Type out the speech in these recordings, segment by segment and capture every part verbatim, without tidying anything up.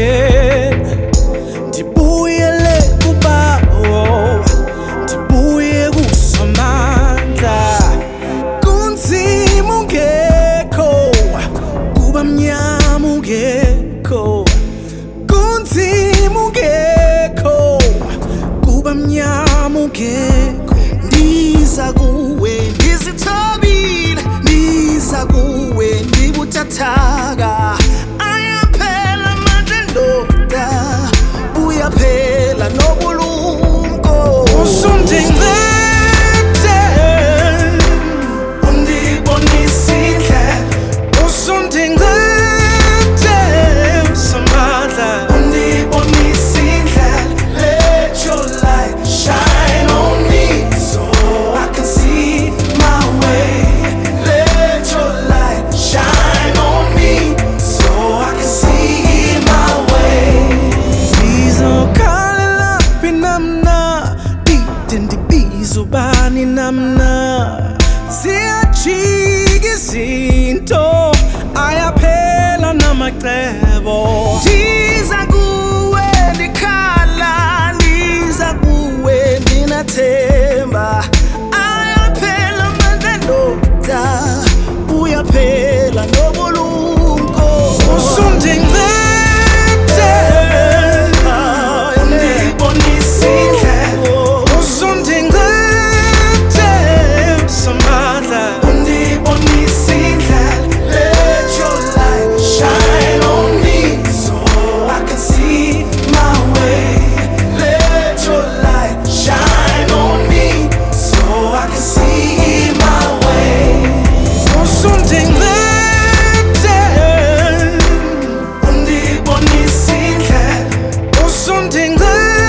again. Ndibuyele kubawo, ndibuye kuSamandla. Kunzima ungekho, kuba mnyama ungekho. Kunzima ungekho, kuba mnyama ungekho. Ndiza kuwe ndizithobile, ndiza kuwe ndibuthathaka. Ayaphela amandla ndoda, buyaphela nobulumko. Usundingcede, undibonisa indlela. Usundingcede, uSamandla, undibonisa indlela. Let your light shine on me so I can see my way. Let your light shine on me so I can see my way. Ngizokhalela pinamna, didendibizo bani namna. Ziyajika izinto, ayaphela namacebo. Ndiza kuwe ndikhala, ndiza kuwe ndinathemba. Ayaphela amandla ndoda, buyaphela nobulumko. Usundingcede, undibonisa indlela. Usundingcede, uSamandla, undibonisa indlela. Let your light shine on me so I can see my way. Let your light shine on me so I can see my way. Usundingcede, undibonisa indlela. Usundingcede,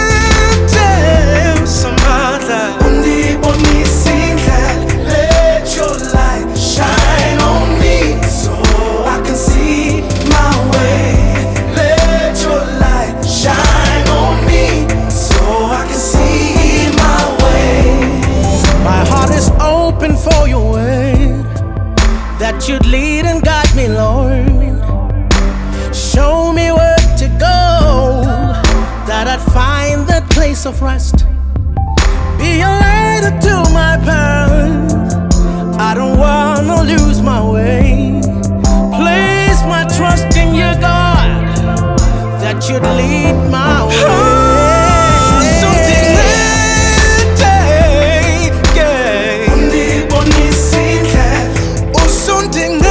uSamandla, undibonisa indlela. Let your light shine on me so I can see my way. Let your light shine on me so I can see my way. My heart is open for your word, that you'd lead and guide me, Lord. Show me where to go, that I'd find that place of rest. Be a light to my path, I don't wanna lose my way. Place my trust in you, God, that you'd lead my way. Undibonisa indlela. Usundingcede,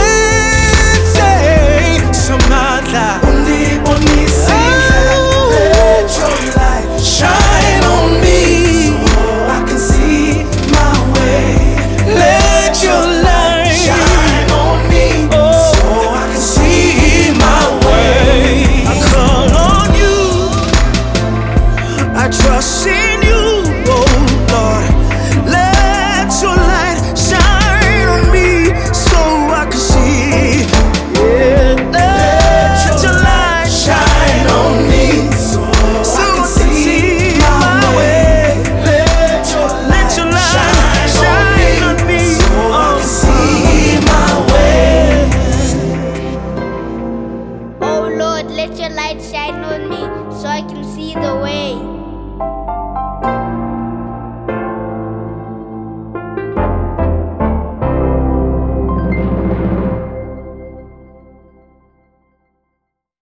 Samandla, undibonisa indlela. Let your light shine on me so I can see my way. Let your light shine on me so I can see my way. I call on you, I trust in you, oh Lord. Let your light shine on me so I can see. Yeah. Let your light shine on me so I can see my way. Let your light shine on me so I can see my way. Oh Lord, let your light shine on me so I can see the way.